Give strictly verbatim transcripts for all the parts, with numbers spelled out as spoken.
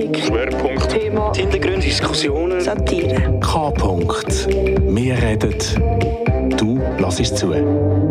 Politik. Schwerpunkt. Thema. Hintergründe, Diskussionen. Satire. K-Punkt. Wir reden. Du lass es zu.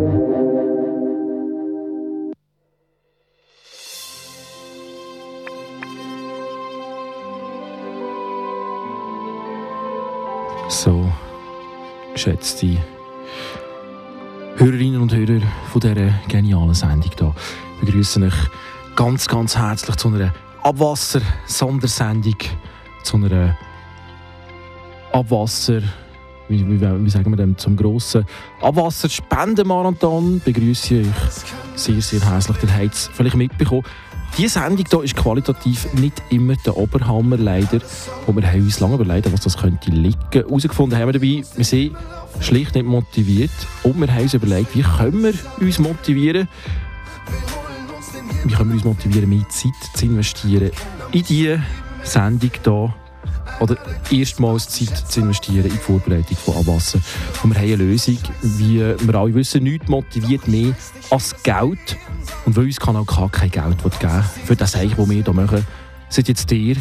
So, geschätzte Hörerinnen und Hörer von dieser genialen Sendung hier, begrüße ich ganz, ganz herzlich zu einer Abwasser-Sondersendung, zu einer Abwasser, wie, wie, wie sagen wir dem, zum grossen Abwasserspendemarathon begrüße ich sehr, sehr herzlich. Ihr habt es vielleicht mitbekommen. Diese Sendung hier ist qualitativ nicht immer der Oberhammer, leider. Und wir haben uns lange überlegt, was das könnte liegen. Herausgefunden haben wir dabei, wir sind schlicht nicht motiviert. Und wir haben uns überlegt, wie können wir uns motivieren? Wie können wir uns motivieren, mehr Zeit zu investieren in diese Sendung hier? Oder erstmals Zeit zu investieren in die Vorbereitung von Abwasser. Und wir haben eine Lösung, wie wir alle wissen, nichts motiviert mehr als Geld. Und weil uns Kanal K kein Geld geben für das Zeichen, das wir hier machen, sind jetzt ihr,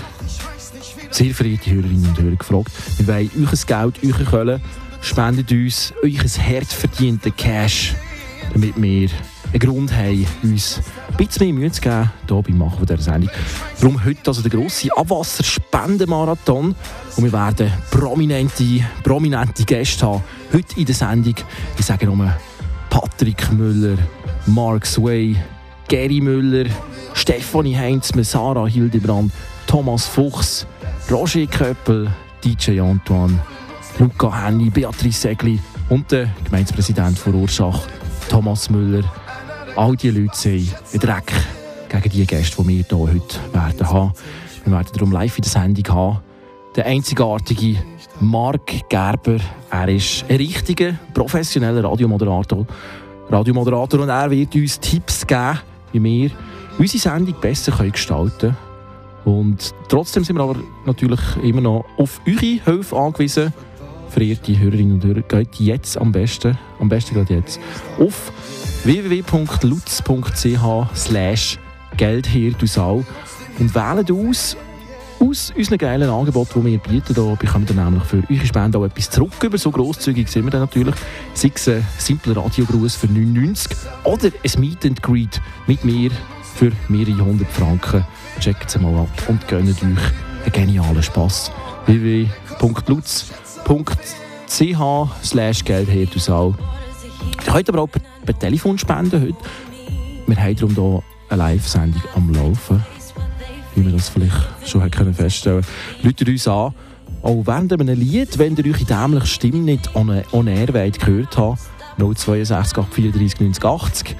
sehr verehrte Hörerinnen und Hörer, gefragt. Wir wollen euch Geld, eure Kohle, spendet uns euch ein hart verdienten Cash, damit wir einen Grund haben, uns ein bisschen mehr Mühe zu geben, hier beim Machen dieser Sendung. Darum heute also der grosse Abwasserspendemarathon. Und wir werden prominente, prominente Gäste haben. Heute in der Sendung, ich sage nur Patrick Müller, Mark Sway, Gary Müller, Stefanie Heinzmann, Sarah Hildebrand, Thomas Fuchs, Roger Köppel, D J Antoine, Luca Henny, Beatrice Segli und der Gemeindepräsident von Rorschach, Thomas Müller. All diese Leute sind ein Dreck gegen die Gäste, die wir hier heute werden haben. Wir werden darum live in der Sendung haben. Der einzigartige Mark Gerber. Er ist ein richtiger, professioneller Radiomoderator. Radiomoderator und er wird uns Tipps geben, wie wir unsere Sendung besser gestalten können. Und trotzdem sind wir aber natürlich immer noch auf eure Hilfe angewiesen. Verehrte Hörerinnen und Hörer, geht jetzt am besten, am besten gerade jetzt, auf w w w punkt lutz punkt c h slash geldherdusau und wählt aus, aus unseren geilen Angeboten, die wir bieten. Da bekommt ihr nämlich für eure Spende auch etwas zurück. Über so grosszügig sind wir dann natürlich. Sei es ein simpler Radiogruß für neun neunzig oder ein Meet and Greet mit mir für mehrere hundert Franken. Checkt es mal ab und gönnt euch einen genialen Spass. w w w punkt lutz punkt c h slash geldherdusau. Ihr könnt aber auch per, per Telefon spenden heute. Wir haben darum hier eine Live-Sendung am Laufen, wie wir das vielleicht schon können feststellen können. Läutet uns an, auch während einem Lied, wenn ihr eure dämliche Stimme nicht on, on air wollt, gehört habt, null zwei sechs acht vier drei neunzig achtzig.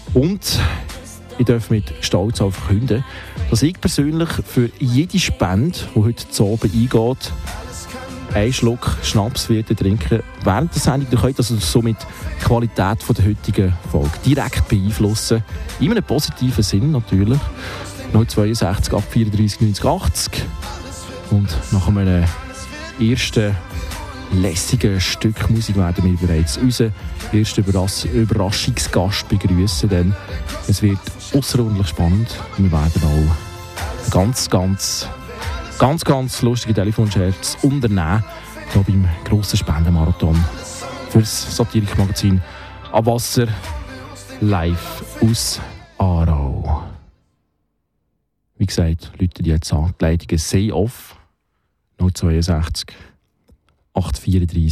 Und ich darf mit Stolz auch verkünden, dass ich persönlich für jede Spende, die heute zu oben eingeht, einen Schluck Schnaps werden trinken während der Sendung. Ihr könnt also somit die Qualität der heutigen Folge direkt beeinflussen. In einem positiven Sinn natürlich. null zwei sechs acht vier drei neunzig achtzig. Und nach einem ersten lässigen Stück Musik werden wir bereits unseren ersten Überras- Überraschungsgast begrüßen. Denn es wird außerordentlich spannend. Wir werden auch ganz, ganz ganz, ganz lustige Telefonscherz unternehmen, hier beim grossen Spendenmarathon für das Satirikmagazin Abwasser live aus Aarau. Wie gesagt, Leute, die jetzt an, die Leitungen «Say Off» null zwei sechs acht vier drei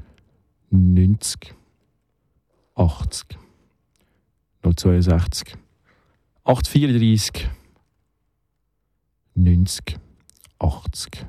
neunzig achtzig null zwei sechs acht vier drei neunzig achtzig.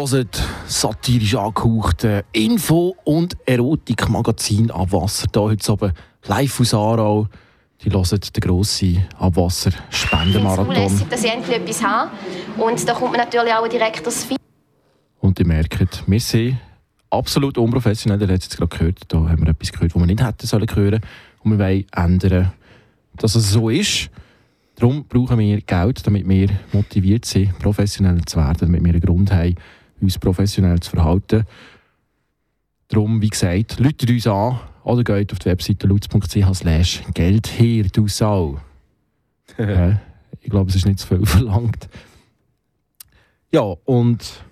hört satirisch angehauchte Info- und Erotik-Magazin Abwasser. Hier heute oben live aus Aarau. Die hören den grossen Abwasser-Spendenmarathon. Ich finde es unlässig, dass ich endlich etwas habe. Und da kommt man natürlich auch direkt das Feedback. Und ihr merkt, wir sind absolut unprofessionell. Ihr habt es jetzt gerade gehört. Da haben wir etwas gehört, das wir nicht hätten sollen hören. Und wir wollen ändern, dass es so ist. Darum brauchen wir Geld, damit wir motiviert sind, professionell zu werden, damit wir einen Grund haben, uns professionell zu verhalten. Darum, wie gesagt, ruft uns an oder geht auf die Webseite lutz punkt c h slash Geld her, du Sau. äh, ich glaube, es ist nicht zu viel verlangt. Ja, und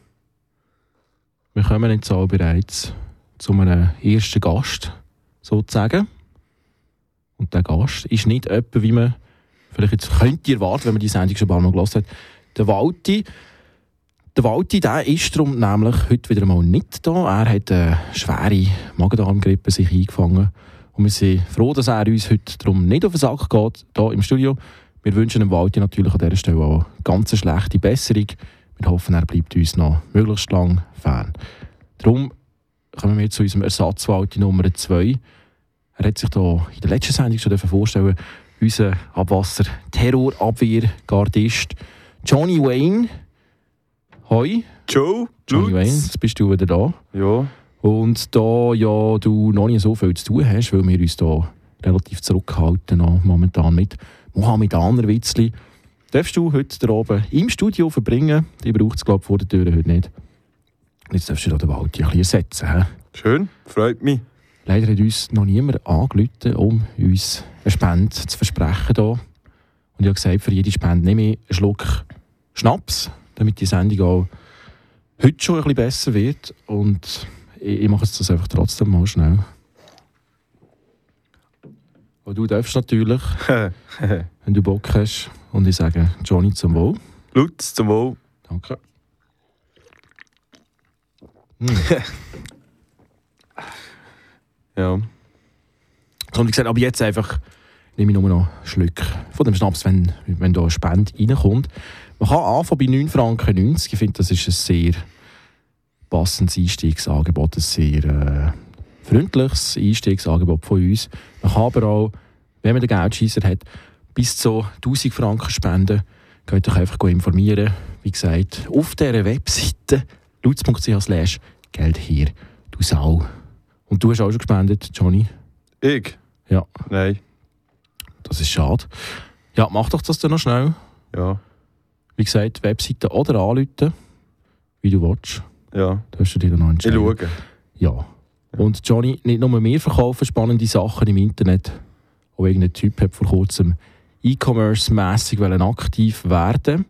wir kommen jetzt auch bereits zu einem ersten Gast, sozusagen. Und der Gast ist nicht jemand, wie man vielleicht jetzt könnte erwarten, wenn man die Sendung schon ein paar Mal gehört hat. Der Walti, der Walti, der ist darum nämlich heute wieder mal nicht da. Er hat eine schwere Magen-Darm-Grippe sich eingefangen. Und wir sind froh, dass er uns heute darum nicht auf den Sack geht, hier im Studio. Wir wünschen dem Walti natürlich an dieser Stelle auch eine ganz schlechte Besserung. Wir hoffen, er bleibt uns noch möglichst lang Fan. Darum kommen wir zu unserem Ersatz-Walti Nummer zwei. Er hat sich hier in der letzten Sendung schon vorstellen, unser Abwasser-Terrorabwehr-Gardist Johnny Wayne. Hoi. Ciao. Johnny Wayne, jetzt bist du wieder da. Ja. Und da ja du noch nicht so viel zu tun hast, weil wir uns da relativ zurückhalten noch momentan mit Mohammedaner-Witzli, darfst du heute da oben im Studio verbringen. Die braucht es, glaube ich, vor der Tür heute nicht. Jetzt darfst du da den Wald ein bisschen ersetzen. He? Schön, freut mich. Leider hat uns noch niemand angerufen, um uns eine Spende zu versprechen. Hier. Und ich habe gesagt, für jede Spende nehme ich einen Schluck Schnaps, damit die Sendung auch heute schon ein bisschen besser wird. Und ich, ich mache jetzt das einfach trotzdem mal schnell. Aber du darfst natürlich, wenn du Bock hast, und ich sage Johnny zum Wohl. Lutz zum Wohl. Danke. Hm. Ja. Und wie gesagt, aber jetzt einfach nehme ich nur noch einen Schluck von dem Schnaps, wenn, wenn da eine Spende reinkommt. Man kann anfangen bei neun Franken neunzig. Ich finde, das ist ein sehr passendes Einstiegsangebot, ein sehr äh, freundliches Einstiegsangebot von uns. Man kann aber auch, wenn man den Geldscheisser hat, bis zu tausend Franken spenden. Könnt ihr euch einfach informieren. Wie gesagt, auf dieser Webseite lutz punkt c h slash Geld her, du Sau. Und du hast auch schon gespendet, Johnny? Ich? Ja. Nein. Das ist schade. Ja, mach doch das dann noch schnell. Ja. Wie gesagt, Webseite oder anrufen, wie du willst. Ja. Da hast du dir dann noch entscheiden. Ich schaue. Ja. Und Johnny, nicht nur wir verkaufen spannende Sachen im Internet. Auch irgendein Typ hat vor kurzem E-Commerce-mässig aktiv werden.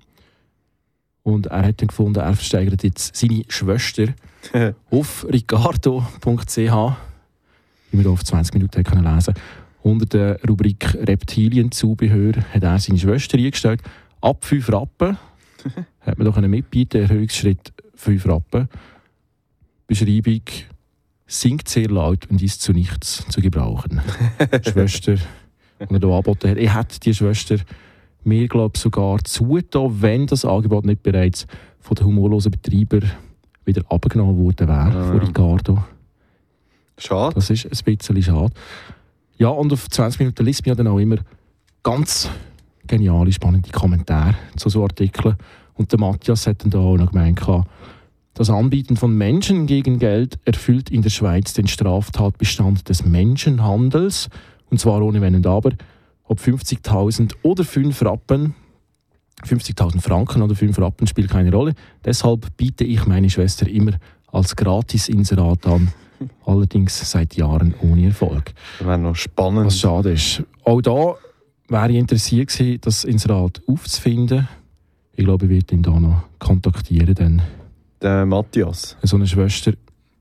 Und er hat dann gefunden, er versteigert jetzt seine Schwester auf ricardo punkt c h, wie wir auf zwanzig Minuten können lesen. Unter der Rubrik Reptilienzubehör hat er seine Schwester eingestellt. Ab fünf Rappen hat man doch einen mitbieten, Erhöhungsschritt fünf Rappen. Beschreibung: singt sehr laut und ist zu nichts zu gebrauchen. Schwester, die er hier angeboten hat. Ich hätte die Schwester mir, glaube ich, sogar zugetan, wenn das Angebot nicht bereits von den humorlosen Betreibern wieder abgenommen worden wäre, ja, von Ricardo. Schade. Das ist ein bisschen schade. Ja, und auf zwanzig Minuten liest man ja dann auch immer ganz geniale, spannende Kommentare zu so Artikeln. Und der Matthias hat dann da auch noch gemeint, das Anbieten von Menschen gegen Geld erfüllt in der Schweiz den Straftatbestand des Menschenhandels. Und zwar ohne Wenn und Aber. Ob fünfzigtausend oder fünf Rappen, fünfzigtausend Franken oder fünf Rappen spielt keine Rolle. Deshalb biete ich meine Schwester immer als Gratis-Inserat an. Allerdings seit Jahren ohne Erfolg. Das wäre noch spannend. Was schade ist. Auch da wäre ich interessiert gewesen, das Inserat aufzufinden. Ich glaube, ich werde ihn da noch kontaktieren. Denn der Matthias. So eine Schwester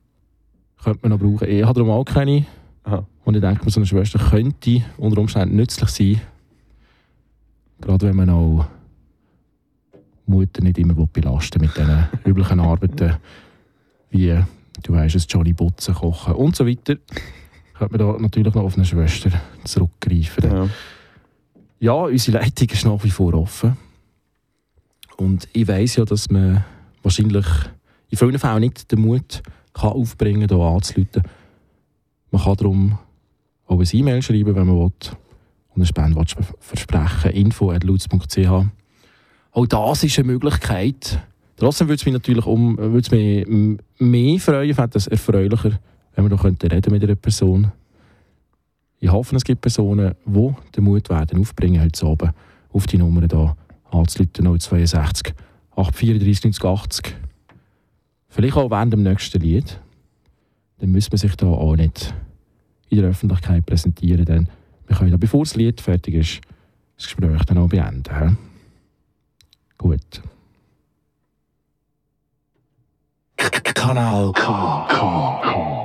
könnte man noch brauchen. Ich habe darum auch keine. Aha. Und ich denke, so eine Schwester könnte unter Umständen nützlich sein. Gerade wenn man auch Mutter nicht immer belasten will mit diesen üblichen Arbeiten, wie, du weißt es, Johnny Putzen, Kochen und so weiter. Könnte man da natürlich noch auf eine Schwester zurückgreifen. Ja. Ja, unsere Leitung ist nach wie vor offen. Und ich weiss ja, dass man wahrscheinlich in vielen Fällen nicht den Mut kann aufbringen, hier anzurufen. Man kann darum auch ein E-Mail schreiben, wenn man will, und eine Spende versprechen. info at lutz punkt c h. Auch das ist eine Möglichkeit. Trotzdem würde es mich natürlich um, würde es mich mehr freuen, fände es erfreulicher, wenn wir noch reden mit einer Person. Ich hoffe, es gibt Personen, die den Mut werden aufbringen, heute Abend auf die Nummer hier anzurufen, null zweiundsechzig acht vierunddreißig neunzig achtzig. Vielleicht auch während dem nächsten Lied. Dann muss man sich da auch nicht in der Öffentlichkeit präsentieren, denn wir können da, bevor das Lied fertig ist, das Gespräch dann auch beenden. He? Gut. Kanal K. K. K.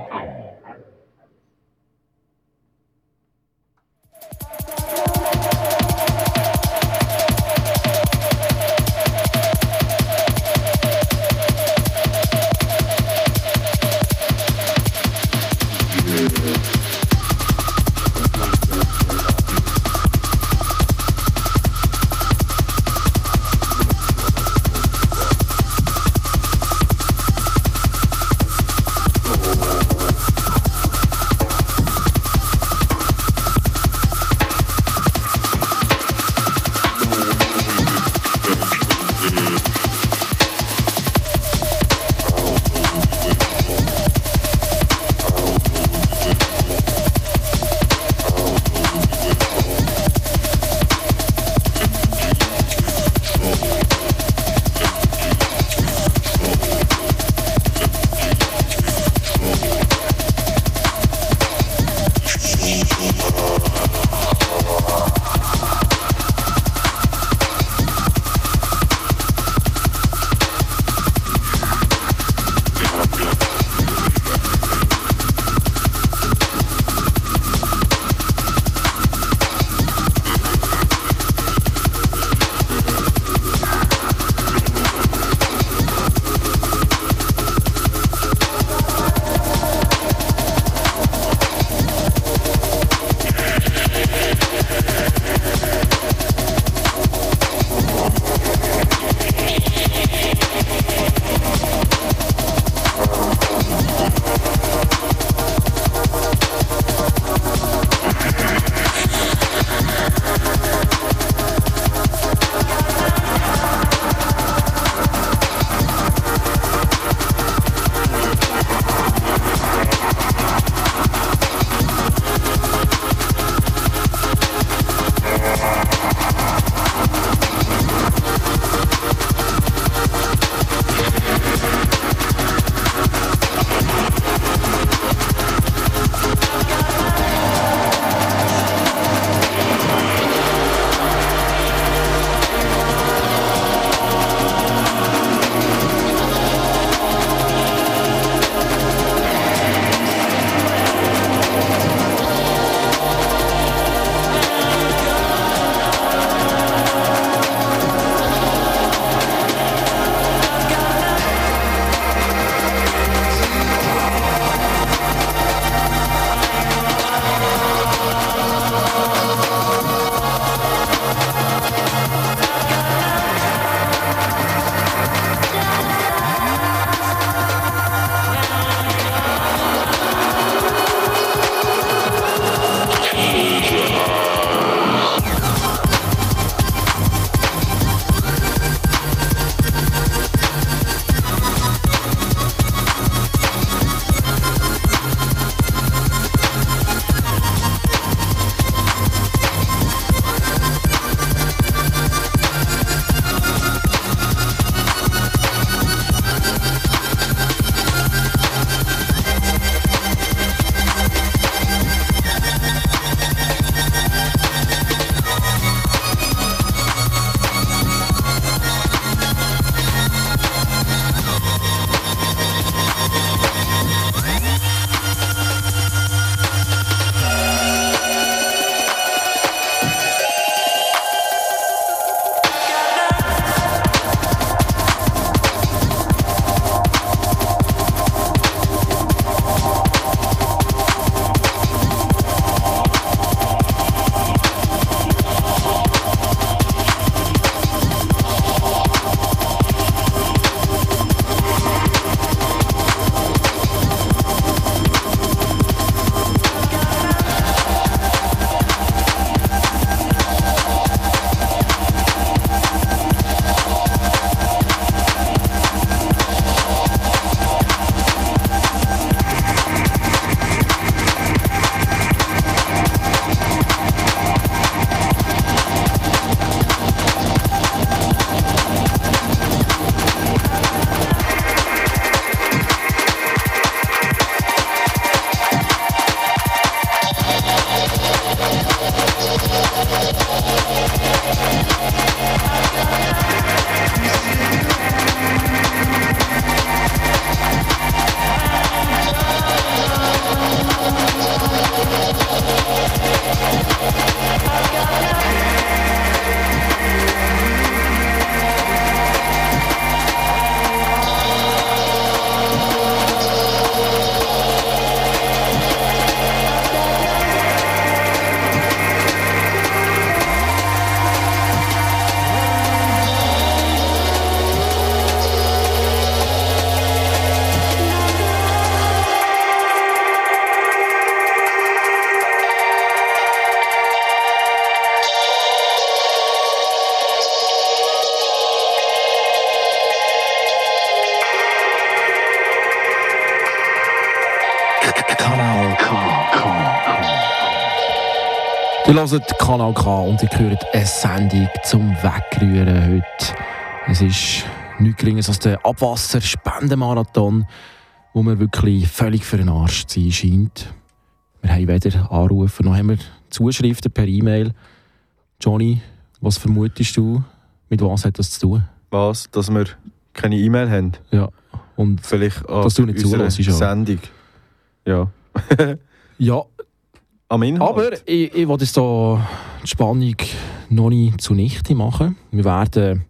Ihr hört Kanal K und ihr hört eine Sendung zum Wegrühren heute. Es ist nichts Geringes als der Abwasser-Spendemarathon, wo man wirklich völlig für den Arsch zu sein scheint. Wir haben weder Anrufe, noch haben wir Zuschriften per E-Mail. Johnny, was vermutest du? Mit was hat das zu tun? Was? Dass wir keine E-Mail haben? Ja. Und vielleicht an dass du nicht unserer zuhörst, Sendung. Ja. Ja. Am Inhalt. Aber ich, ich will jetzt hier die Spannung noch nicht zunichte machen. Wir werden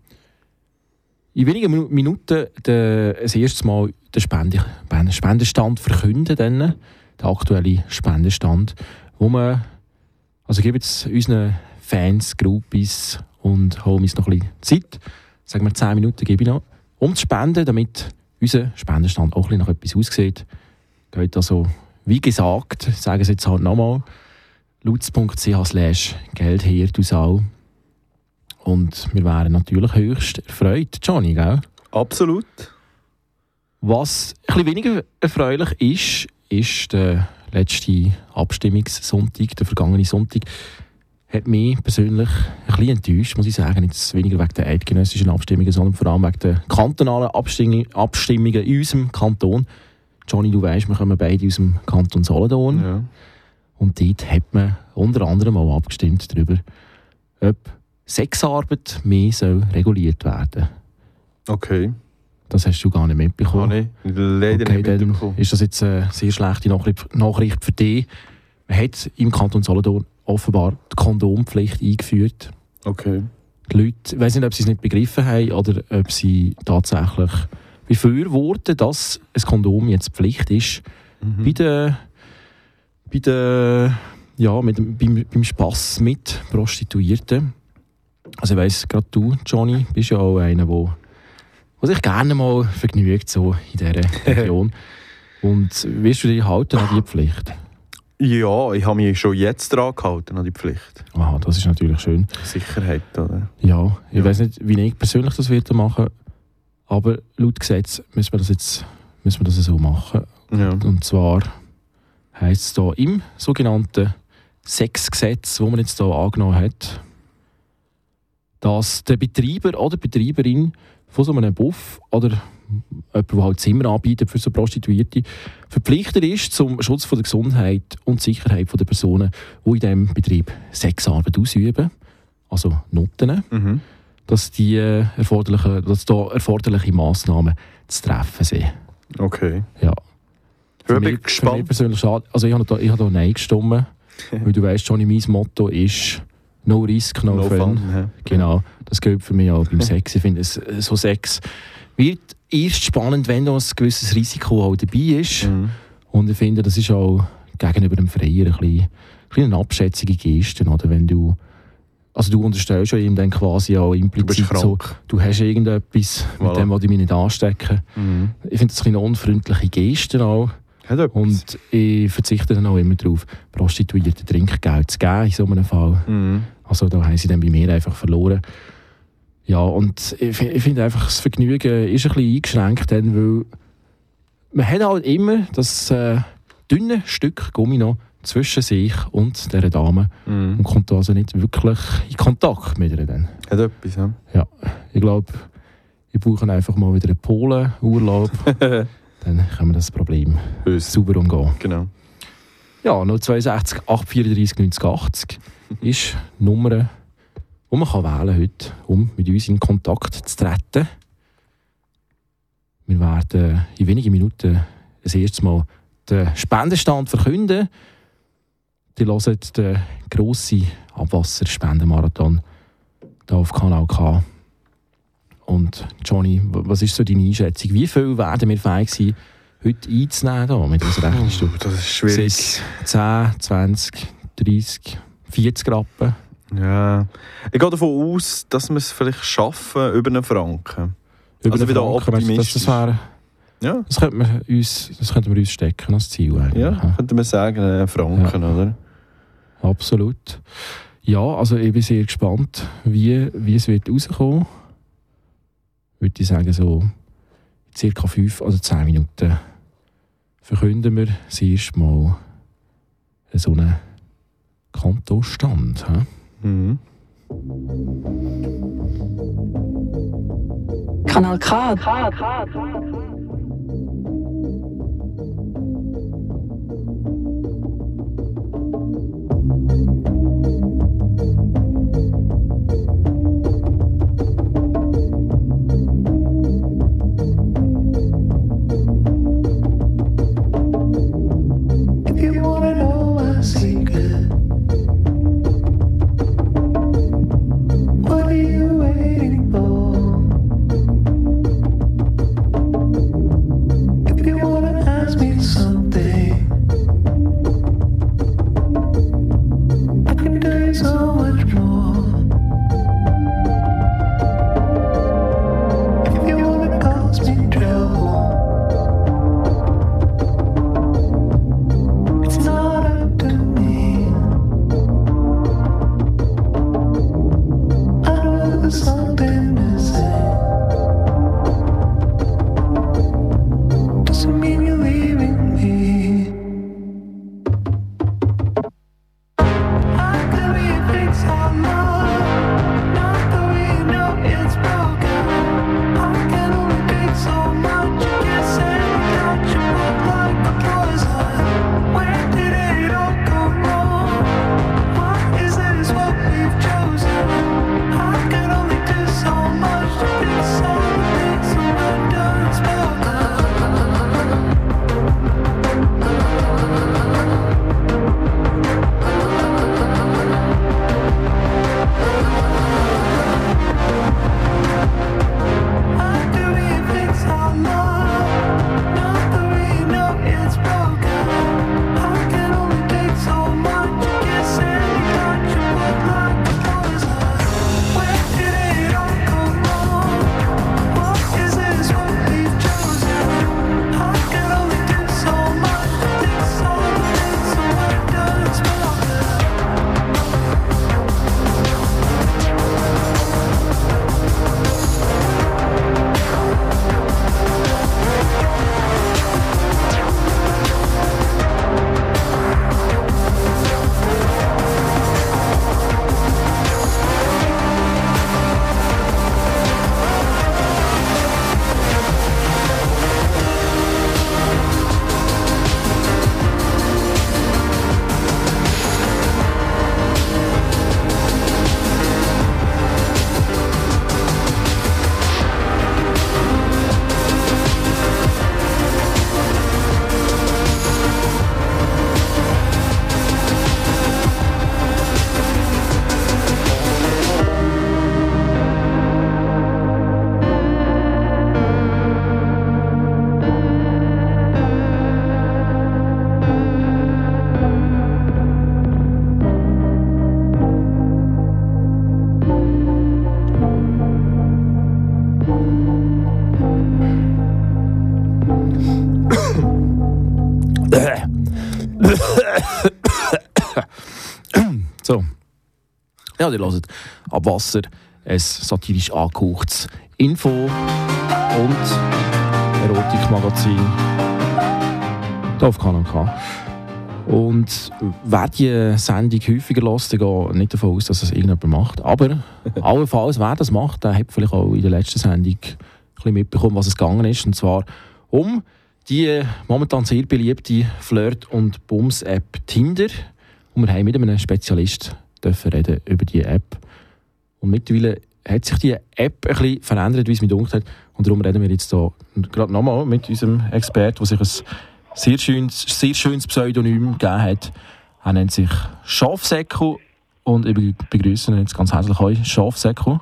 in wenigen Minuten den, das erste Mal den Spende, Spendenstand verkünden. Dann, den aktuellen Spendenstand. Wo man, also ich gebe jetzt unseren Fans, Groupies und Homies noch ein bisschen Zeit. Sagen wir zehn Minuten gebe ich noch. Um zu spenden, damit unser Spendenstand auch ein bisschen nach etwas aussieht. Geht also, wie gesagt, ich sage es jetzt halt nochmal, lutz.ch slash Geld her, du Sau. Und wir wären natürlich höchst erfreut, Johnny, gell? Absolut. Was ein bisschen weniger erfreulich ist, ist der letzte Abstimmungssonntag, der vergangene Sonntag, hat mich persönlich ein bisschen enttäuscht, muss ich sagen. Nicht weniger wegen der eidgenössischen Abstimmungen, sondern vor allem wegen der kantonalen Abstimmungen in unserem Kanton. Johnny, du weisst, wir kommen beide aus dem Kanton Solothurn. Ja. Und dort hat man unter anderem auch abgestimmt darüber, ob Sexarbeit mehr soll reguliert werden. Okay. Das hast du gar nicht mitbekommen. Oh, nee. Leider okay, nicht dann mitbekommen. ist das jetzt eine sehr schlechte Nachricht, Nachricht für dich. Man hat im Kanton Solothurn offenbar die Kondompflicht eingeführt. Okay. Die Leute, ich weiss nicht, ob sie es nicht begriffen haben oder ob sie tatsächlich befürworten, dass ein Kondom jetzt Pflicht ist. Mhm. Bei der, bei der, ja, mit, dem- beim, beim Spass mit Prostituierten. Also ich weiss, gerade du, Johnny, bist ja auch einer, der der sich gerne mal vergnügt so in dieser Region. Und wirst du dich halten an diese Pflicht? Ja, ich habe mich schon jetzt dran gehalten, an die Pflicht. Aha, das ist natürlich schön. Sicherheit, oder? Ja, ich Ja. weiss nicht, wie ich persönlich das werde machen, aber laut Gesetz müssen wir das jetzt müssen wir das so machen. Ja. Und zwar heisst es hier im sogenannten Sexgesetz, das man jetzt hier angenommen hat, dass der Betreiber oder Betreiberin von so einem Buff oder jemand, der halt Zimmer anbietet für so Prostituierte, verpflichtet ist zum Schutz von der Gesundheit und Sicherheit der Personen, die in diesem Betrieb Sexarbeit ausüben, also Nutten, Mhm. dass, die äh, erforderlichen, dass da erforderliche Massnahmen zu treffen sind. Okay. Ja. Ich Für bin mich, für mich gespannt. persönlich schade. Also ich habe da, ich habe da Nein gestimmt, weil du weißt, Johnny, mein Motto ist «No risk, no, No fun». fun, ja. Genau, das gilt für mich auch beim Sex. Ich finde, es- so Sex wird erst spannend, wenn da ein gewisses Risiko auch dabei ist. Mhm. Und ich finde, das ist auch gegenüber dem Freier ein bisschen, ein bisschen eine abschätzige Geste. Oder? Wenn du, also du unterstellst ja ihm dann quasi auch Du bist implizit so, krank. du hast irgendetwas, Voilà. mit dem will ich mich nicht anstecken. Mhm. Ich finde das ein bisschen eine unfreundliche Geste auch. Hat etwas. Und ich verzichte dann auch immer darauf, Prostituierten Trinkgeld zu geben in so einem Fall. Mhm. Also da haben sie dann bei mir einfach verloren. Ja, und ich, fi- ich finde einfach, das Vergnügen ist ein bisschen eingeschränkt, dann, weil man hat halt immer das äh, dünne Stück Gummi noch zwischen sich und dieser Dame Mhm. und kommt also nicht wirklich in Kontakt mit ihr dann. Hat etwas, ja. Ja, ich glaube, ich brauche einfach mal wieder einen Polen-Urlaub, dann können wir das Problem Böse. sauber umgehen. Genau. Ja, null zwei sechs acht vier drei neunzig achtzig ist die Nummer, die man kann wählen heute, um mit uns in Kontakt zu treten. Wir werden in wenigen Minuten das erste Mal den Spendenstand verkünden. Die hören den grossen Abwasserspendemarathon hier auf Kanal K. Und Johnny, w- was ist so deine Einschätzung? Wie viel werden wir fähig sein, heute einzunehmen da mit unserer Rechnungsstube? Das ist schwierig. Sind's zehn, zwanzig, dreissig, vierzig Rappen? Ja. Ich gehe davon aus, dass wir es vielleicht schaffen, über einen Franken. Über Also den wieder Franken, meinst du, das, das, optimistisch. wäre, Ja, das, könnte man uns, das könnten wir uns stecken als Ziel eigentlich. ja könnte man sagen, einen Franken, oder? Absolut. Ja, also ich bin sehr gespannt, wie, wie es wird rauskommen. Würde ich sagen, so in circa fünf oder zehn Kontostand. He? Mhm. Kanal K. K, K, K. So. Ja, ihr hört Abwasser, ein satirisch angehauchtes Info- und Erotikmagazin hier auf Kanal K. Und wer die Sendung häufiger hört, geht nicht davon aus, dass es irgendjemand macht. Aber allenfalls, wer das macht, der hat vielleicht auch in der letzten Sendung ein bisschen mitbekommen, was es gegangen ist. Und zwar um die momentan sehr beliebte Flirt- und Bums-App Tinder. Und wir haben mit einem Spezialist dürfen reden über diese App. Und mittlerweile hat sich die App ein bisschen verändert, wie es mir gedacht hat. Und darum reden wir jetzt hier gerade nochmal mit unserem Experten, der sich ein sehr schönes, sehr schönes Pseudonym gegeben hat. Er nennt sich Schafsäckel. Und ich begrüße ihn jetzt ganz herzlich. Hoi, Schafsäckel.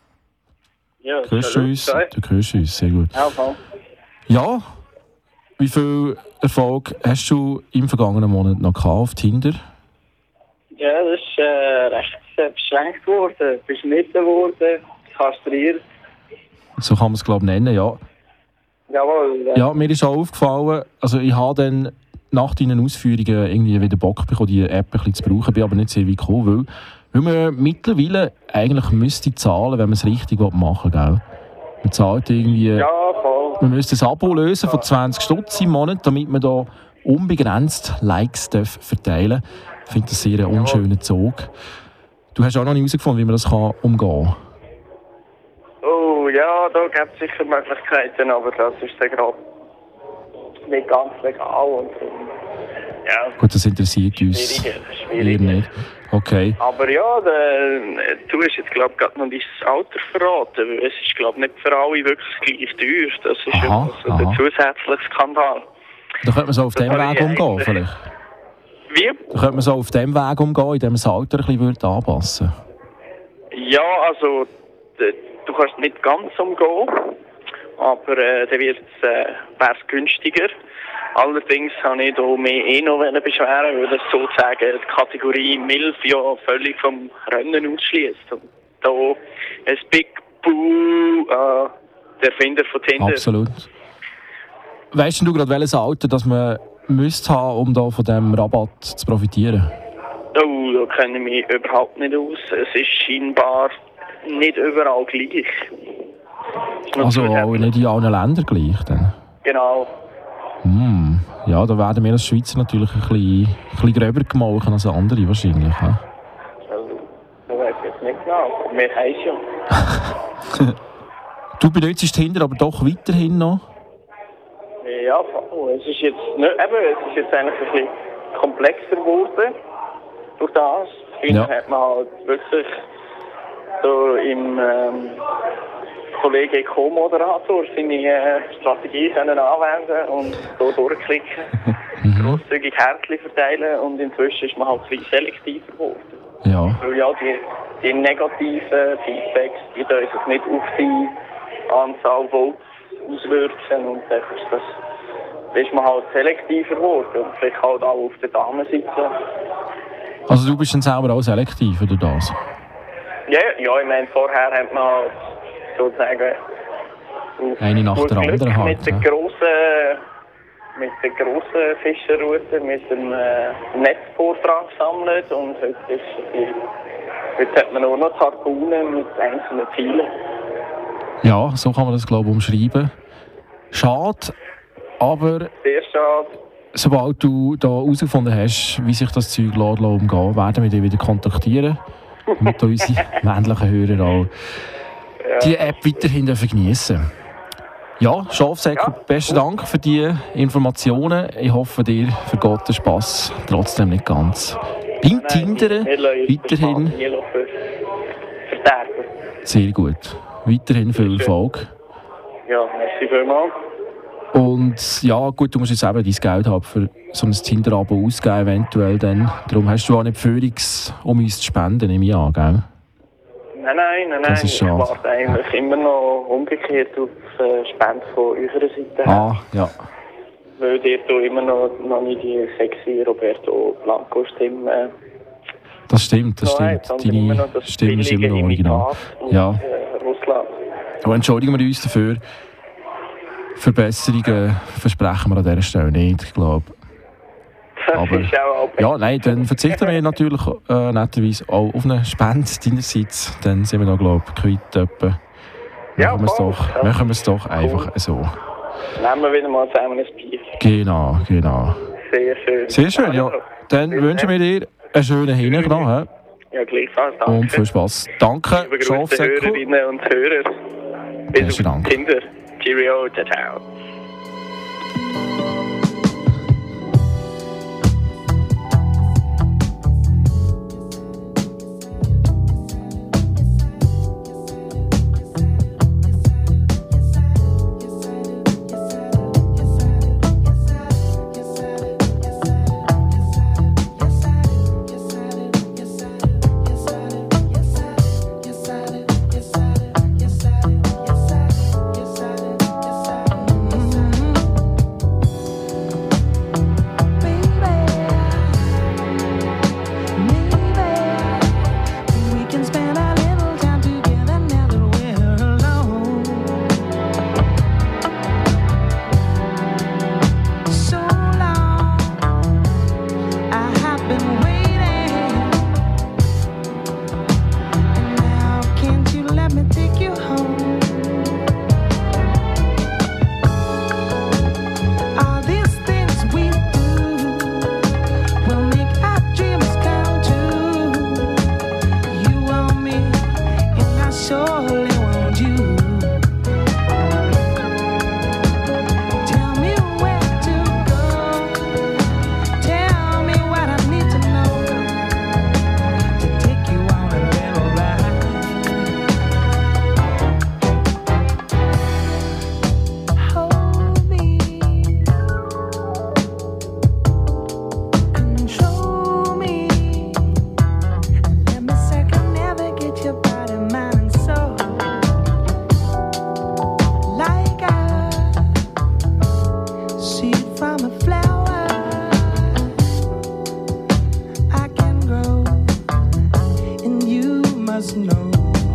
Ja, hörst du uns? Du hörst uns, sehr gut. Ja, voll. Ja, wie viel Erfolg hast du im vergangenen Monat noch auf Tinder? Ja, das ist äh, recht äh, beschränkt worden, beschnitten worden, kastriert. So kann man es, glaube ich, nennen, ja. Jawohl. Äh. Ja, mir ist auch aufgefallen, also ich habe dann nach deinen Ausführungen irgendwie wieder Bock bekommen, die App ein bisschen zu brauchen, bin aber nicht sehr weit gekommen, weil, weil man mittlerweile eigentlich müsste zahlen, wenn man es richtig machen will, gell? Man zahlt irgendwie... Ja, voll. Man müsste ein Abo lösen von zwanzig Stutz im Monat, damit man da unbegrenzt Likes darf verteilen darf. Ich finde das sehr einen unschönen Zug. Du hast auch noch nicht herausgefunden, wie man das kann umgehen kann. Oh ja, da gibt es sicher Möglichkeiten, aber das ist dann gerade nicht ganz legal. Und, ja, gut, das interessiert uns eher nicht. Okay. Aber ja, der, du hast jetzt glaube ich noch dein Alter verraten. Es ist glaube ich nicht für alle wirklich gleich teuer. Das ist aha, ja so der zusätzliche Skandal. Da könnte man so auf das dem Weg umgehen vielleicht. Wie? Da könnte man so auf dem Weg umgehen, indem man das Alter ein bisschen anpassen würde. Ja, also de, du kannst nicht ganz umgehen, aber äh, dann wird's, äh, wäre es günstiger. Allerdings habe ich da mehr eh noch beschweren, weil das sozusagen die Kategorie Milf ja völlig vom Rennen ausschließt. Und da ein Big Boo, äh, der Erfinder von Tinder. Absolut. Weißt du gerade, welches Alter das man müsste haben, um da von diesem Rabatt zu profitieren? Oh, da kenne ich mich überhaupt nicht aus. Es ist scheinbar nicht überall gleich. Also auch nicht in allen Ländern gleich dann? Genau. Hm. Ja, da werden wir als Schweizer natürlich ein bisschen, ein bisschen gröber gemauchen als andere wahrscheinlich. He? Also, das weiß ich jetzt nicht genau. Wir haben ja. Du benutzt Tinder aber doch weiterhin noch? Ja, es ist jetzt nicht, eben, es ist jetzt eigentlich ein bisschen komplexer geworden durch das. Früher ja. hat man halt wirklich so im ähm, Kollege Co-Moderator seine äh, Strategie können anwenden und so durchklicken, grosszügig Herzchen verteilen und inzwischen ist man halt ein bisschen selektiver geworden. Ja. Weil ja, die, die negativen Feedbacks, die dürfen sich nicht auf die Anzahl Votes auswirken und dann ist das, da ist man halt selektiver geworden und vielleicht halt auch auf der Damenseite. Also du bist dann selber auch selektiv oder das? Ja, ja, ich meine, vorher hat man halt sozusagen eine nach der anderen halt. Mit der grossen, mit der grossen Fischerroute, mit dem äh, Netzvortrag gesammelt und heute, ist die, heute hat man nur noch die Harpunen mit einzelnen Zielen. Ja, so kann man das glaube ich umschreiben. Schade, aber sehr schade. Sobald du da herausgefunden hast, wie sich das Zeug umgehen lässt, werden wir dich wieder kontaktieren, damit unsere männlichen Hörer auch ja. die App weiterhin geniessen. Ja, Schafsäckel, ja. besten Dank für die Informationen. Ich hoffe, dir vergeht der Spass trotzdem nicht ganz. Beim Tindern weiterhin sehr gut. Weiterhin viel Erfolg. Ja, merci vielmals. Und ja, gut, du musst jetzt eben dein Geld haben für so ein Tinder-Abo ausgeben, eventuell dann. Darum hast du auch nicht Führungs, um uns zu spenden, nehme ich an, gell? Nein, nein, nein, nein. Ich warte eigentlich ja. immer noch umgekehrt auf äh, Spenden von unserer Seite. Ah, ja. Weil dir da immer noch, noch nicht die sexy Roberto Blanco-Stimme äh, Das stimmt, das stimmt. Deine Stimme ist immer noch original. Ja. Äh, Russland. Aber entschuldigen wir uns dafür. Verbesserungen versprechen wir an dieser Stelle nicht, ich glaube. Aber ja, nein, dann verzichten wir natürlich äh, netterweise auch auf eine Spende deinerseits. Dann sind wir da, glaube ich, quitt etwa. Ja, machen wir es doch, ja. machen wir es doch einfach cool. so. Nehmen wir wieder mal zusammen ein Bier. Genau, genau. Sehr schön. Sehr schön, ja. Dann Bis wünschen wir dir einen schönen Hinweis noch. Ja, gleichfalls, danke. Und viel Spass. Danke, Schafsäckel. Hörerinnen und Hörer. Bis auf Tinder. Cheerio, ciao, ciao. I'm must know.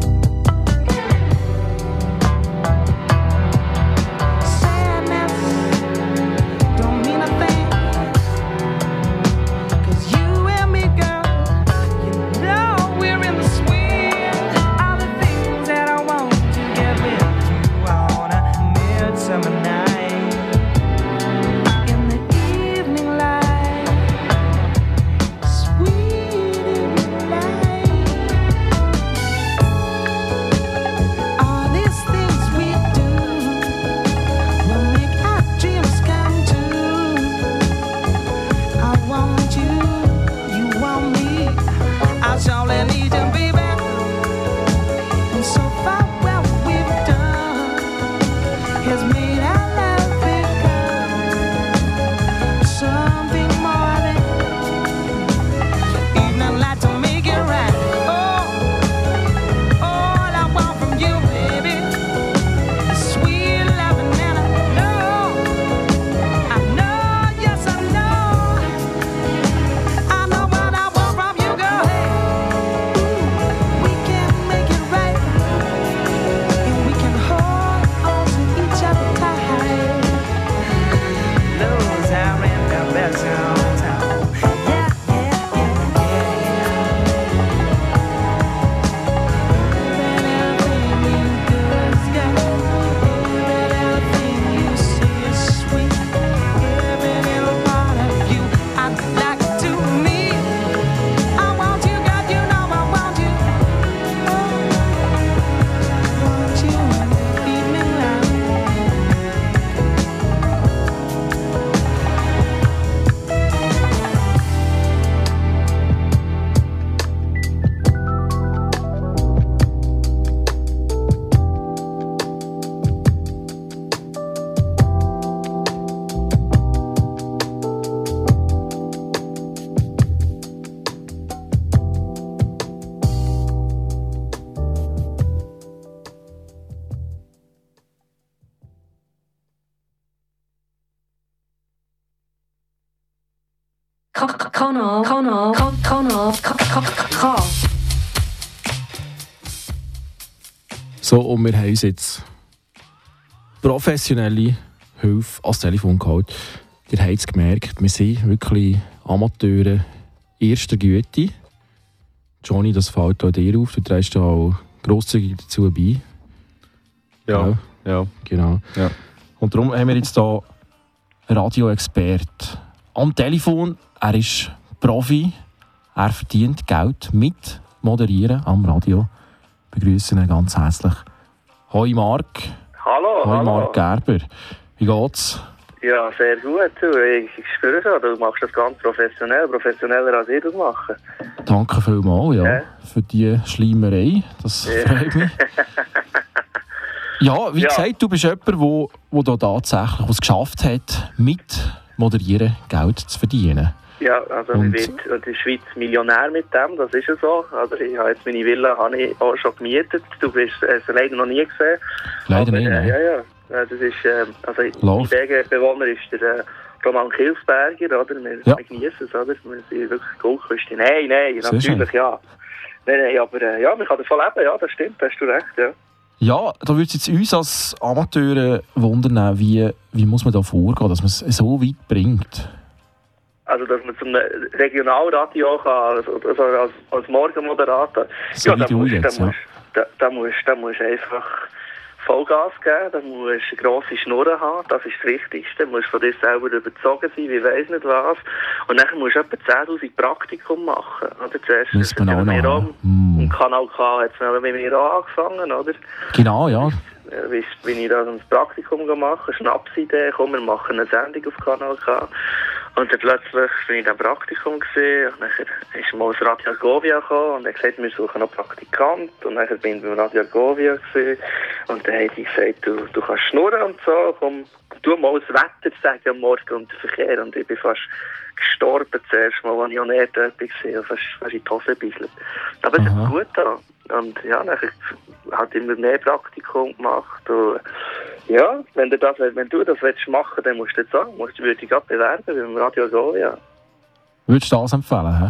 Kanal, Kanal, Kanal, Kanal. So, und wir haben uns jetzt professionelle Hilfe ans Telefon geholt. Ihr habt es gemerkt, wir sind wirklich Amateure erster Güte. Johnny, das fällt auch dir auf, du trägst auch grosszügig dazu bei. Ja, ja. ja. Genau. Ja. Und darum haben wir jetzt hier einen Radioexpert am Telefon. Er ist Profi, er verdient Geld mit Moderieren am Radio. Wir begrüßen ihn ganz herzlich. Hoi Marc. Hallo, Hoi hallo. Marc Gerber. Wie geht's? Ja, sehr gut. Ich, ich spüre schon, du machst das ganz professionell, professioneller als ich das mache. Danke vielmals ja, Ja. für die Schleimerei. Das Ja. freut mich. Ja, wie Ja. gesagt, du bist jemand, der, der da tatsächlich was geschafft hat, mit Moderieren Geld zu verdienen. Ja, also Und- ich bin in der Schweiz Millionär mit dem, das ist ja so. Also ich habe jetzt meine Villa habe ich auch schon gemietet. Du bist es leider noch nie gesehen. Leider Aber, nicht, äh, nein. Ja, ja. Ja, das ist, äh, also mein Läuft. W G-Bewohner ist der äh, Roman Kilsberger, oder? Wir, Ja. wir genießen es, oder? Wir sind wirklich Goldküste. Nein, nein, Sehr natürlich, schön. ja. Nein, nein, aber äh, ja, man kann davon leben, ja, das stimmt, da hast du recht, ja. Ja, da würde es jetzt uns als Amateure wundern, wie, wie muss man da vorgehen, dass man es so weit bringt. Also, dass man zum Regionalradio kann, also, also als, als Morgenmoderator. So wie da du musst, jetzt, da ja. musst, da, da musst, da musst du einfach Vollgas geben, da musst du eine grosse Schnurren haben, das ist das Wichtigste. Du musst von dir selber überzogen sein, wie weiss nicht was. Und dann musst du etwa zehntausend Praktikum machen. Oder? Zuerst Muss man auch noch wir haben. Mm. Im Kanal K hat es mit mir auch angefangen, oder? Genau, ja. Äh, Wie bin ich da ein Praktikum gemacht, eine Schnapsidee, komm, wir machen eine Sendung auf Kanal K. Und dann plötzlich bin ich dann Praktikum gesehen und dann ist mal das Radio Argovia gekommen und er hat gesagt, wir suchen noch Praktikant und dann bin ich beim Radio Argovia gesehen und dann hat ich gesagt, du, du kannst schnurren und so, komm, tu mal das Wetter sagen am Morgen und den Verkehr und ich bin fast gestorben zuerst mal, als ich auch näher dort war und fast, fast in die Hose gebisselt. Aber es Aha. hat gut da. Und ja, dann hat immer mehr Praktikum gemacht. Und ja, wenn du das, wenn du das willst machen, dann musst du jetzt sagen, musst du dich gerade bewerben beim Radio Argovia. Würdest du das empfehlen? He?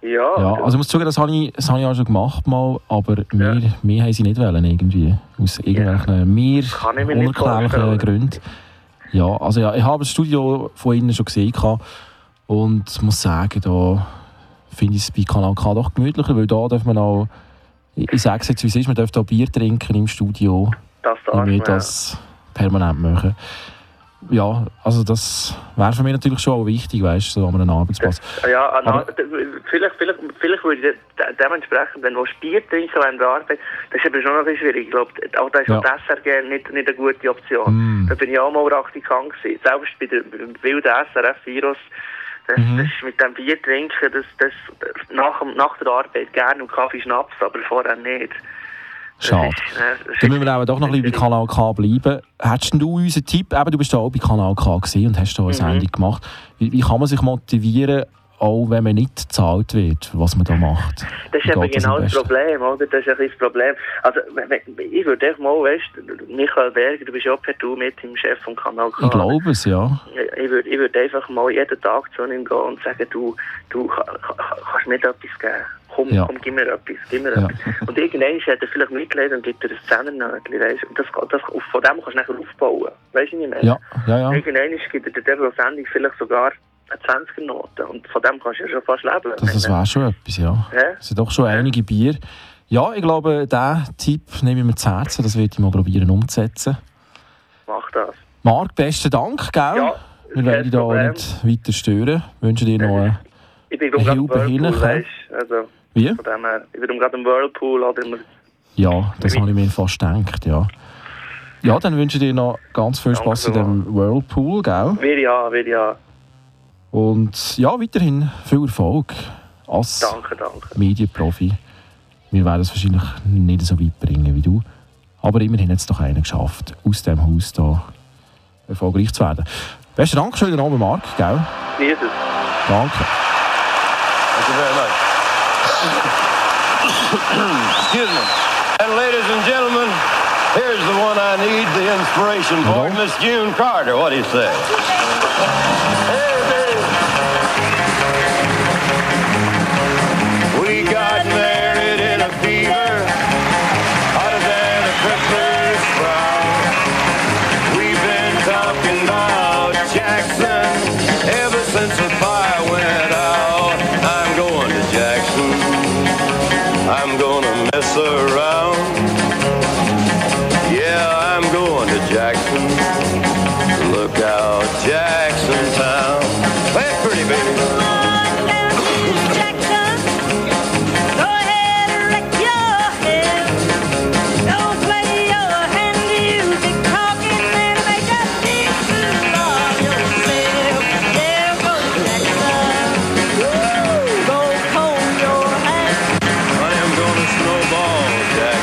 Ja. Ja, also ich muss zugeben, das habe ich, das habe ich auch schon gemacht mal, aber wir, Ja. wir haben sie nicht wollen irgendwie. Aus irgendwelchen mir Kann ich mir nicht unerklärlichen vorstellen. Gründen. Ja, also ja, ich habe das Studio von innen schon gesehen gehabt und muss sagen, da finde ich es bei Kanal K doch gemütlicher, weil da darf man auch, ich, ich sage es jetzt wie es ist, man darf da Bier trinken im Studio, Das darf wie man. wir das permanent machen. Ja, also das wäre für mich natürlich schon auch wichtig, weißt du, so an einem Arbeitsplatz. Ja, an, Aber- vielleicht, vielleicht, vielleicht würde ich de dementsprechend, wenn du Bier trinken während der Arbeit, das ist eben schon noch ein bisschen schwierig. Ich glaube, auch da ist Ja. das S R G nicht, nicht eine gute Option. Mm. Da bin ich auch mal Praktikant gewesen. Selbst bei der beim wilden S R F-Virus, das, Mhm. das ist mit dem Bier trinken, das, das, das nach, dem- nach der Arbeit gerne und Kaffee Schnaps, aber vorher nicht. Das Schade. ist, äh, das Dann ist- müssen wir auch doch noch ein bisschen bei Kanal K bleiben. Hättest du unseren Tipp, eben, du bist da auch bei Kanal K gewesen und hast da eine Mhm. Sendung gemacht. Wie, wie kann man sich motivieren, auch wenn man nicht gezahlt wird, was man da macht? Das ist Wie eben geht das am genau das besten? Problem, oder? Das ist ein bisschen das Problem. Also, wenn- wenn- ich würde einfach mal, weißt du, Michael Berger, du bist ja per Du mit dem Chef vom Kanal K. Ich glaube es, ja. Ich würde, ich würde einfach mal jeden Tag zu ihm gehen und sagen, du, du ka- ka- kannst mir etwas geben. Komm, Ja. komm, gib mir etwas, gib mir Ja. etwas. Und irgendwann hat er vielleicht Mitleid und gibt dir ein Zehnernötchen, weißt du. Und das, das, von dem kannst du nachher aufbauen. Weißt du, was ich meine? Ja, ja, ja. Irgendwann gibt er dir pro Sendung vielleicht sogar eine zwanziger-Note. Und von dem kannst du ja schon fast leben. Das, das wäre schon etwas, ja. Ja. Es sind doch schon einige Bier. Ja, ich glaube, diesen Tipp nehme ich mir zu Herzen. Das werde ich mal probieren umzusetzen. Mach das. Marc, besten Dank, gell? Ja, Wir kein werden da auch Problem. nicht weiter stören. Ich wünsche dir noch eine... Ich bin gerade im Hilfe Whirlpool, hinten. weißt du. Also, Wie? von dem her, ich bin gerade im Whirlpool, oder immer. Ja, das habe ich mir fast gedacht, ja. Ja, dann wünsche ich dir noch ganz viel Danke Spass in dem Whirlpool, gell? Will ich haben, will ich haben. Und ja, weiterhin viel Erfolg als Danke, danke. Medienprofi. Wir werden es wahrscheinlich nicht so weit bringen wie du. Aber immerhin hat es doch einer geschafft, aus diesem Haus da erfolgreich zu werden. Besten Dank, schönen Abend, Marc, gell? Jesus. Danke. Thank you very much. Excuse me. And ladies and gentlemen, here's the one I need, the inspiration for, Hello? Miss June Carter. What do you say? Hey, baby. We got married in a fever, hotter than a Christmas sprout. We've been talking about Jackson ever since the fire went out. I'm going to Jackson. I'm gonna mess around. Yeah, I'm going to Jackson. Look out, Jackson Town. Play it pretty, baby. I am gonna snowball Jackson.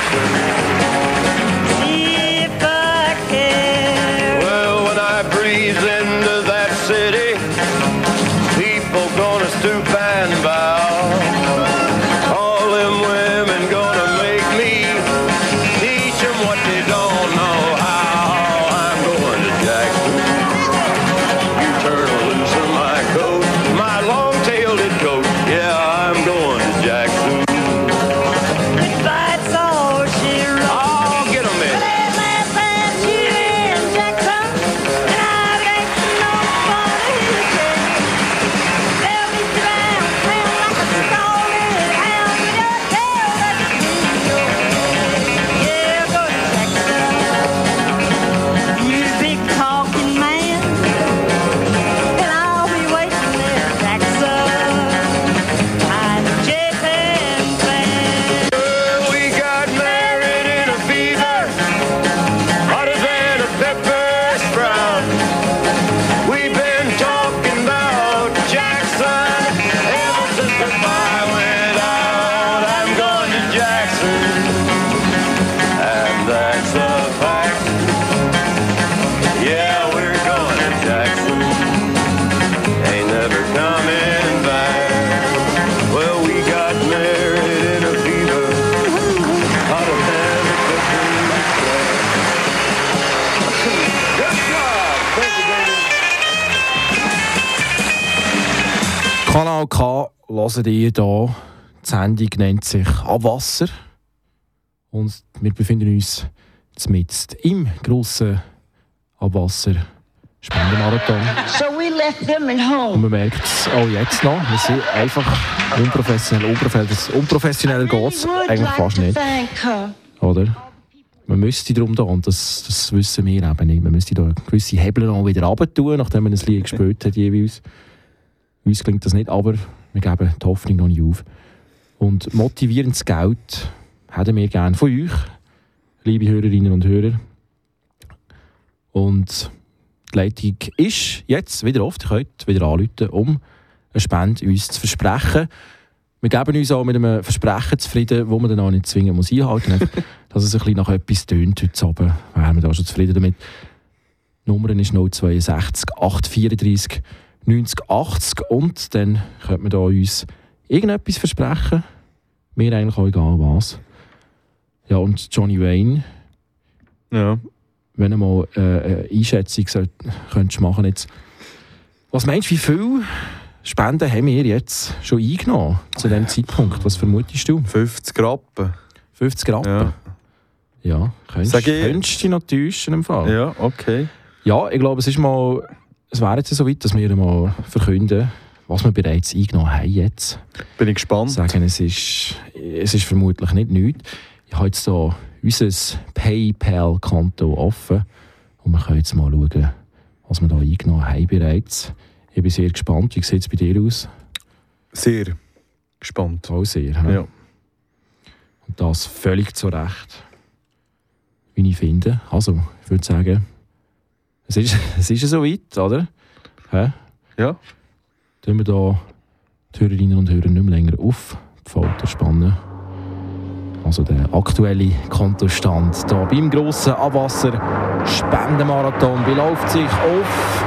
hört ihr hier. Die Sendung nennt sich «Abwasser». Und wir befinden uns mitten im grossen Abwasser-Spendenmarathon. So we left them at home. Und man merkt es auch jetzt noch. Wir sind einfach unprofessionell. Unprofessionell, unprofessioneller geht es eigentlich fast nicht. Oder? Man müsste darum da, und das, das wissen wir eben nicht, man müsste da gewisse Hebel noch wieder runter tun, nachdem man ein Lied gespielt hat jeweils. Uns klingt das nicht, aber wir geben die Hoffnung noch nicht auf. Und motivierendes Geld hätten wir gerne von euch, liebe Hörerinnen und Hörer. Und die Leitung ist jetzt wieder oft, ihr könnt wieder anrufen, um eine Spende uns zu versprechen. Wir geben uns auch mit einem Versprechen zufrieden, wo man dann auch nicht zwingend muss einhalten muss. Dass es ein bisschen nach etwas tönt heute Abend, wären wir da schon zufrieden damit. Die Nummer ist null zwei sechs acht vier drei neunzig achtzig und dann könnte man da uns irgendetwas versprechen. Mir eigentlich auch egal was. Ja, und Johnny Wayne, Ja. wenn du mal äh, eine Einschätzung sollt, könntest machen jetzt. Was meinst du, wie viele Spenden haben wir jetzt schon eingenommen zu diesem Zeitpunkt? Was vermutest du? fünfzig Rappen. fünfzig Rappen? Ja. Ja, könntest, Sag ich- könntest du dich noch täuschen im Fall. Ja, okay. Ja, ich glaube, es ist mal, es wäre jetzt so weit, dass wir mal verkünden, was wir bereits eingenommen haben jetzt. Bin ich gespannt. Sagen, es ist, es ist vermutlich nicht nichts. Ich habe jetzt hier unser PayPal-Konto offen und wir können jetzt mal schauen, was wir da eingenommen haben bereits. Ich bin sehr gespannt. Wie sieht es bei dir aus? Sehr gespannt. Auch sehr. he? Ja. Und das völlig zu Recht, wie ich finde. Also, ich würde sagen, es ist, es ist so weit, oder? Hä? Ja. Tun wir da die Hörerinnen und Hörer nicht mehr länger auf die Folter spannen. Also der aktuelle Kontostand hier beim grossen Abwasser-Spendenmarathon beläuft sich auf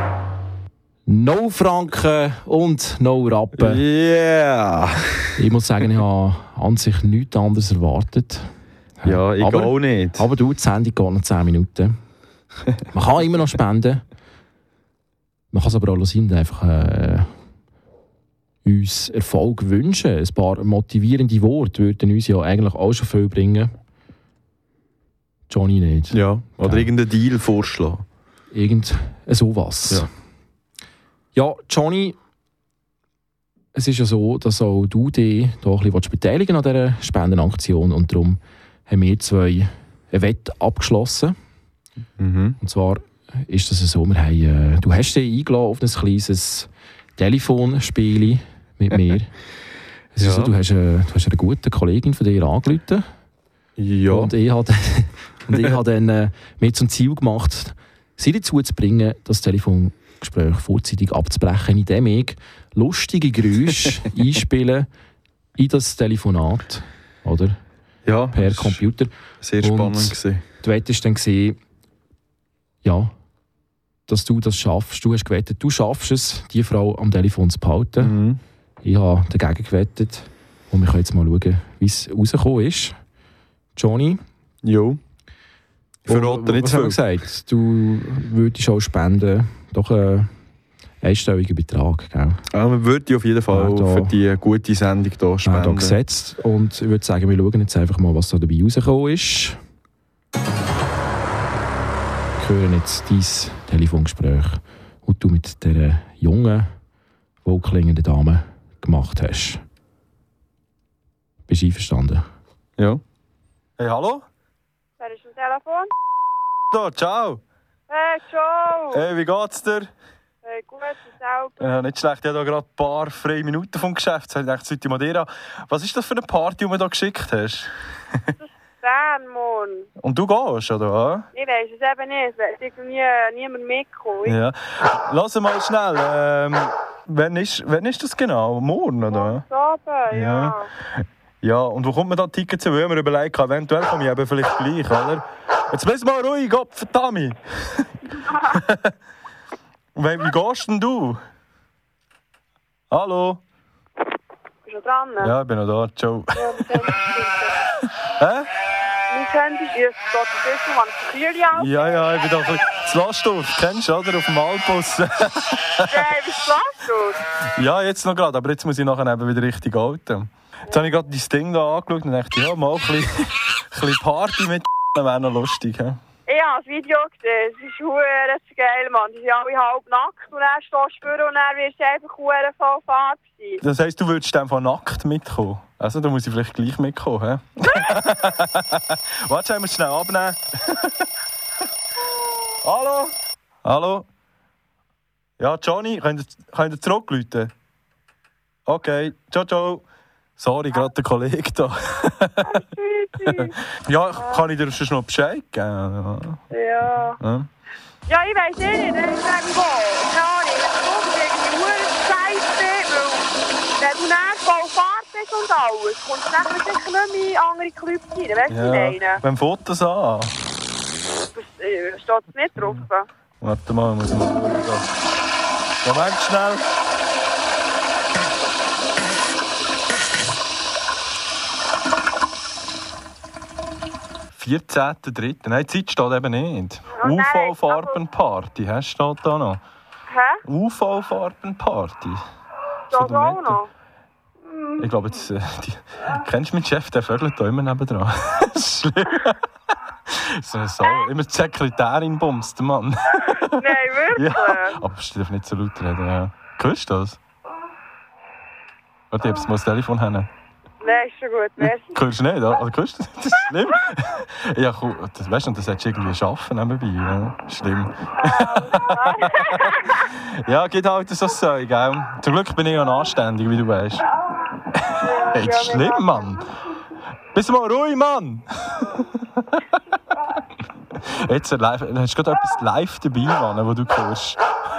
null Franken und null Rappen. Yeah! Ich muss sagen, ich habe an sich nichts anderes erwartet. Ja, ich aber, auch nicht. Aber du, die Sendung geht noch zehn Minuten. Man kann immer noch spenden. Man kann es aber auch sein und einfach äh, uns Erfolg wünschen. Ein paar motivierende Worte würden uns ja eigentlich auch schon viel bringen. Johnny nicht. Ja, oder Ja. irgendeinen Deal vorschlagen. Irgend sowas. Ja. Ja, Johnny, es ist ja so, dass auch du dich da ein bisschen beteiligen an dieser Spendenaktion und darum haben wir zwei eine Wette abgeschlossen. Mhm. Und zwar ist das so, wir haben, äh, du hast dich eingeladen auf ein kleines Telefonspiel mit mir. Es ist Ja. so, du hast, äh, du hast eine gute Kollegin von dir angerufen. Ja. Und ich habe und ich habe dann äh, mir zum Ziel gemacht, sie dazu zu bringen, das Telefongespräch vorzeitig abzubrechen, indem ich lustige Geräusche einspiele in das Telefonat, oder? ja, Per das war Computer. sehr Und- spannend gewesen. Du wettest dann gesehen, ja, dass du das schaffst. Du hast gewettet, du schaffst es, die Frau am Telefon zu behalten. Mhm. Ich habe dagegen gewettet. Und wir können jetzt mal schauen, wie es rausgekommen ist. Johnny, Jo. Verraten nicht was zu haben wir viel. gesagt? Du würdest auch spenden. Doch einen einstelligen Betrag. Gell? Ja, man würde auf jeden Fall Ja, da- für die gute Sendung hier Spenden. Da spenden. gesetzt. Und ich würde sagen, wir schauen jetzt einfach mal, was da dabei rausgekommen ist. Wir hören jetzt dein Telefongespräch, das du mit dieser jungen, wohlklingenden Dame gemacht hast. Bist du einverstanden? Ja. Hey, hallo? Wer ist am Telefon? Da, ciao. Hey, ciao! Hey, wie geht's dir? Hey, gut, und selber? Ja, nicht schlecht, ich habe gerade ein paar freie Minuten vom Geschäft. Ich dachte, sollte ich mal dir an. Was ist das für eine Party, die du mir da geschickt hast? Bern, Mann. Und du gehst, oder? Ich weiss es eben nicht. Es ist irgendwie niemand mitgekommen. Ja. Lass mal schnell. Ähm, wann, ist, wann ist das genau? Morgen, oder? Oben, ja. Ja, und wo kommt man da Tickets zu? Wir haben mir überlegt, eventuell komme ich eben vielleicht gleich, oder? Jetzt bist du mal ruhig, Gott verdammt! Und wie wie gehst denn du? Hallo? Bist du dran? Ja, ich bin noch da, ciao. Ja, das ist Hä? nicht Handy ist, dort ist man das Kühle auf. Ja, ja, ich bin da ein bisschen... Das Lastdorf, kennst du, oder? Auf dem Altbus. Hey, wie ist das? Ja, jetzt noch gerade, aber jetzt muss ich nachher eben wieder richtig halten. Jetzt habe ich gerade dein Ding da angeschaut und dachte, ja, mal ein bisschen, ein bisschen Party mit wäre noch lustig. He? Ich habe das Video gesehen, es ist verdammt geil, Mann. Die sind alle halb nackt und dann stehst du vor und dann wirst du einfach verdammt voll Fahrt sein. Das heisst, du würdest dann von nackt mitkommen? Also, da muss ich vielleicht gleich mitkommen. Warte, ich muss schnell abnehmen. Hallo? Hallo? Ja, Johnny, könnt ihr, könnt ihr zurückrufen? Okay, ciao, ciao. Sorry, gerade der Kollege da. Ja, kann ich dir sonst noch Bescheid geben? Ja. Ja, Ja, ich weiss eh nicht, ich sage wo. Keine Ahnung, wenn du kommst, irgendwie verdammt Scheiße, weil wenn du dann voll Fahrt bist und alles, kommst du nachher sicher nicht mehr in andere Clubs rein, weißt du, ja. wie ich meine? Beim Fotos an. Steht es nicht drauf? Warte mal, muss ich mal schauen. Moment, schnell. vierzehnter dritter Nein, die Zeit steht eben nicht. Oh, U V-Farbenparty, hast du da noch? Hä? U V-Farbenparty. Steht auch noch? Ich glaube, jetzt, äh, die, kennst du meinen Chef, der vögelt da immer nebendran. Das ist schlimm. So, so, immer die Sekretärin bumst, der Mann. Nein, wirklich? Ja, aber du darfst nicht so laut reden. Ja. Hörst du das? Warte, ich habe mal das Telefon hin. Nein, ist schon gut, merci. Hörst du nicht? Also, hörst du? Das ist schlimm. Ja, cool. Das, weißt du, das hättest du irgendwie schaffen nebenbei. Ja. Schlimm. Ja, geht halt so Zeug, gell? Zum Glück bin ich noch anständig, wie du weißt. Hey, das ist schlimm, Mann. Bist du mal ruhig, Mann? Jetzt live, hast du gerade etwas live dabei, Mann, wo du hörst.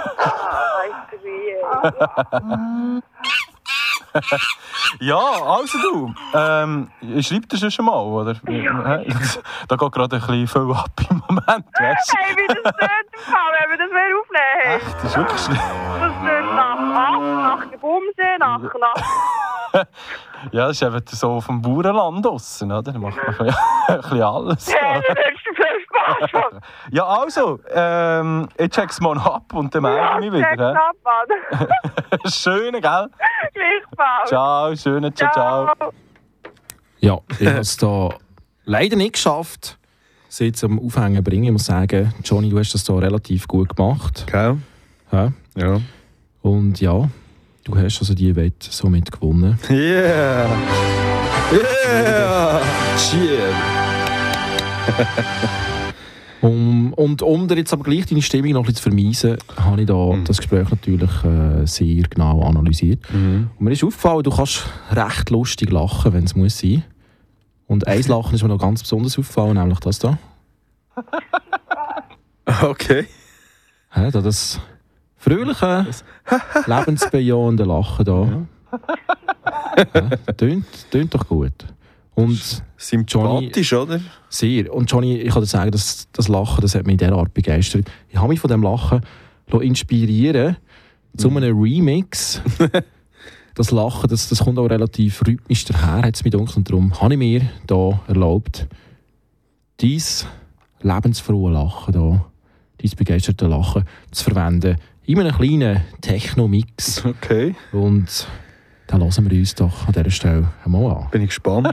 Ja, also du, ähm, schreib dir schon mal, oder? Da geht gerade ein bisschen viel ab im Moment, weißt du? Hey, wie das tönt im Fall, wenn wir das wieder aufnehmen. Echt, das ist wirklich schlimm. Das tönt nach Aff, nach Gebumse, nach nach... Ja, das ist eben so auf dem Bauernland draussen, oder? Da macht man ein bisschen alles. Hey, dann hast du viel Spaß. Ja, also, ähm, ich check's mal ab und dann melde ich mich wieder. Ja, check's ab, Schöne, gell? Gleichfalls. Ciao, schöne, ciao, ciao. Ja, ich habe es da leider nicht geschafft, sie zum Aufhängen zu bringen. Ich muss sagen, Johnny, du hast das da relativ gut gemacht. Gell? Ja. Ja. Und ja, du hast also die Wette somit gewonnen. Yeah! Yeah! Cheer! um, und um dir jetzt aber gleich deine Stimmung noch ein bisschen zu vermeisen, habe ich da mhm. das Gespräch natürlich äh, sehr genau analysiert. Mhm. Und mir ist aufgefallen, du kannst recht lustig lachen, wenn es muss sein. Und ein Lachen ist mir noch ganz besonders aufgefallen, nämlich das da. Okay. Ja, da das fröhliche, lebensbejahende Lachen da. Ja, tönt, tönt doch gut. Und sympathisch, Johnny, oder? Sehr. Und Johnny, ich kann dir sagen, das, das Lachen, das hat mich derart begeistert. Ich habe mich von diesem Lachen inspirieren zu einem Remix. Das Lachen, das, das kommt auch relativ rhythmisch daher, hat es mir gedacht. Und darum habe ich mir hier erlaubt, dieses lebensfrohe Lachen hier, dieses begeisterte Lachen zu verwenden in einem kleinen Techno-Mix. Okay. Und dann hören wir uns doch an dieser Stelle einmal an. Bin ich gespannt.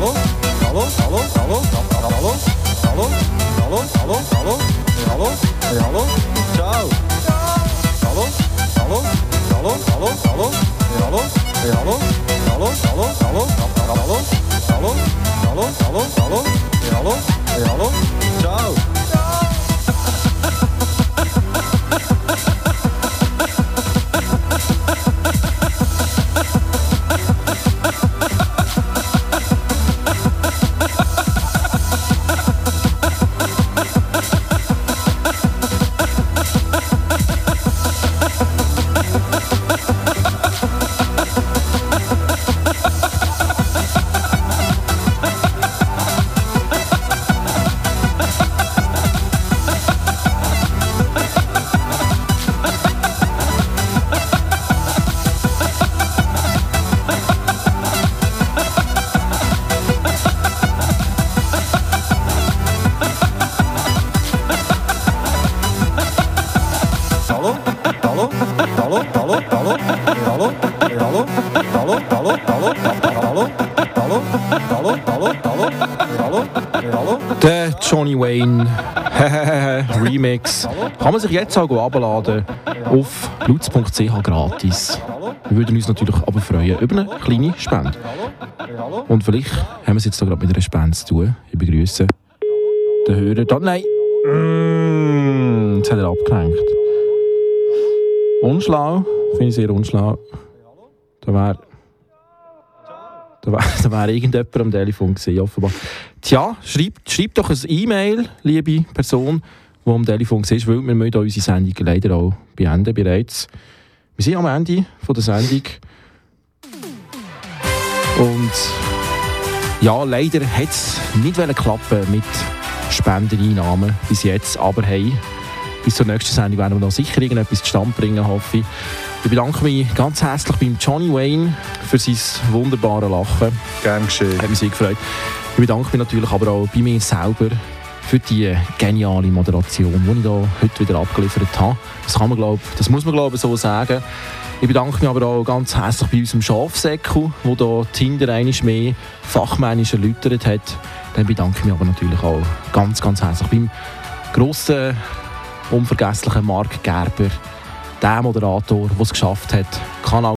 hallo, hallo, hallo, hallo, hallo, hallo, hallo, hallo, hallo, hey, hallo, hey, hallo, ciao. Hallo, hallo, hallo, hallo, hallo, hey, hallo, hey, hallo, hallo, hallo, hallo, hallo, hallo, hallo, hallo, hallo, hey, hallo, hey, hallo, ciao. Der Johnny Wayne Remix kann man sich jetzt auch abladen auf lutz punkt c h gratis. Wir würden uns natürlich aber freuen über eine kleine Spende. Und vielleicht haben wir es jetzt gerade mit einer Spende zu tun. Ich begrüße den Hörer. Da, nein! Mm, jetzt hat er abgelenkt. Unschlau, finde ich sehr unschlau. Da wäre da wär, da wär irgendjemand am Telefon gewesen, offenbar. Tja, schreibt, schreibt doch ein E-Mail, liebe Person, die am Telefon war, weil wir müssen unsere Sendung leider auch beenden bereits. Wir sind am Ende von der Sendung. Und ja, leider hat es nicht klappen mit Spendeneinnahmen bis jetzt, aber hey, bis zur nächsten Sendung werden wir noch sicher irgendetwas zustande bringen, hoffe ich. Ich bedanke mich ganz herzlich beim Johnny Wayne für sein wunderbares Lachen. Gern geschehen. Hat mich sehr gefreut. Ich bedanke mich natürlich aber auch bei mir selber für die geniale Moderation, die ich da heute wieder abgeliefert habe. Das kann man, glaub, das muss man glaube ich so sagen. Ich bedanke mich aber auch ganz herzlich bei unserem Schafsäckel, der hier Tinder einmal mehr fachmännisch erläutert hat. Dann bedanke ich mich aber natürlich auch ganz, ganz herzlich beim grossen, unvergesslichen Marc Gerber, der Moderator, der es geschafft hat, Kanal